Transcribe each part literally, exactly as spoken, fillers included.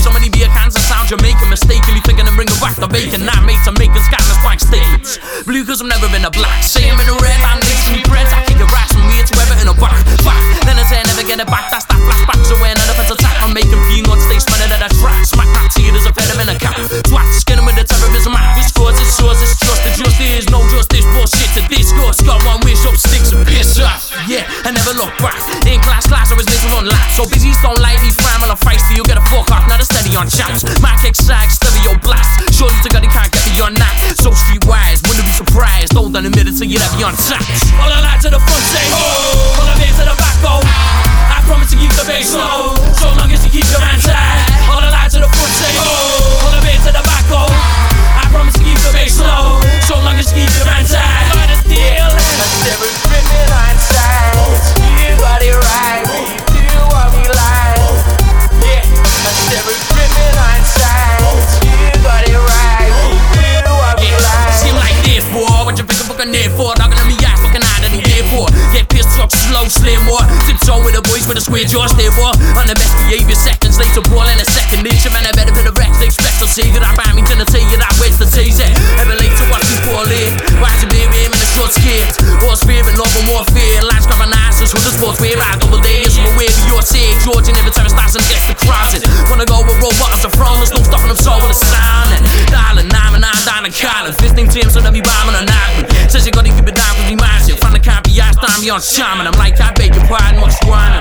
So many beer cans and sound Jamaican, mistakenly thinking I'm bringing back the bacon. Not made to make us scandalous blank statements. Blue cause I've never been a black. Say I'm in a red, I'm next to me press. I kick your ass from here to ever in a back. Back. Then I say I never get it back. That's that flashback. So when an offense attack, I'm making peanuts, stay spinning at a track. Smack back to you, there's a feather in a cap. Twat skinning with the terrorism act. This cause, it's yours, it's just the just is. No justice, bullshit to discuss. Got one wish up, sticks and piss off. Yeah, I never look back. In class, class, I was listening on lap. So busy, don't like these fram and I'm feisty. You get a fuck off, not a steady on chaps. My kick sag, stereo blast. Surely to God, he can't get me on that. So streetwise, wouldn't be surprised. Don't done admit it till you'd have me on tax. All the lights to the front say, oh. All the way to the back, go. I promise to keep the bass low. So long as you keep your hands high. All the lights to the front say, oh. All the way to the back, go. I promise to keep the bass low. So long as you keep your hands high. Got a deal. Never screaming on sides. You got it right. We do what we like. Yeah. Never screaming on sides. You got it right. We do what we like. Seem like this, boy. What you think I'm fucking there for? Dogging on me ass, fucking out of the year for. Get pissed, talk slow, slim, boy. Tiptoe with the boys with a square jaw, stay, boy. On the best behavior, seconds later, ball in a second inch. Man, I better bit of Rex, expect to see that I buy me to the tell you that where's the taser. Ever late to watch this ball in. Watch a baby in the short skirt. All spirit, love, and more fear. Lines grabbing asses with the sports wear. I double days, I'm aware of your sage. George and every time it starts and gets the crosses. Wanna go with robots and front, there's no stopping them, so with a sound. And darling, I'm and I'm down and calling. Fisting teams, so they'll be bombing or not. Says you gotta keep it down, cause we massive. Find the can't be asked, I'm beyond shaman. I'm like, I beg your pardon, what's running?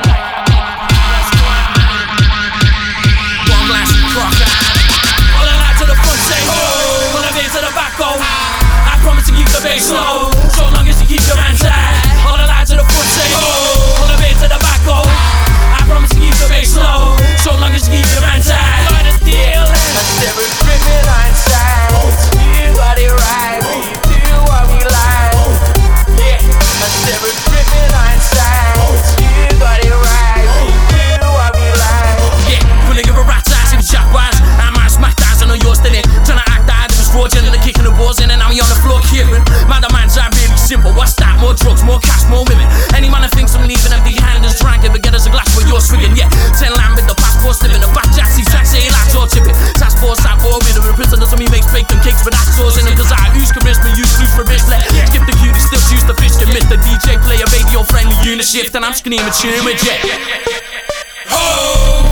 One glass of crocker. All the light to the front say, oh. All the way to the back, go. I promise to keep the bass low. So long as you keep your hands high. All the light to the front say, oh. All the way to the back, go. I promise to keep the bass low. So long as you keep your hands high. Got a deal. Never screaming on sides. You got it right. We do what we like. Yeah. Never screaming on sides. You got it right. We do what we like. Yeah, couldn't give a rat's ass if it's jack wise. I'm a smack eyes, I know you're still in. Trying to act out, it was fraudulent and kicking the balls in. And now we on the floor kipping. Man, the man's are really simple. What's that? More drugs, more cash, more women. Any man that thinks I'm leaving empty handed is drank. Ever get us a glass for your swigging. Yeah, ten lamb with the passport slipping. The back jacks, these tracks say lads all chipping. Task force, side four with them. Prisoners on me makes bacon cakes with that sauce in them. Cause I use charisma, use loose for wrist. Let skip the cutie, still choose the fish. You miss the D J, play a radio friendly unit shift. And I'm screaming, tune with jet. Oh!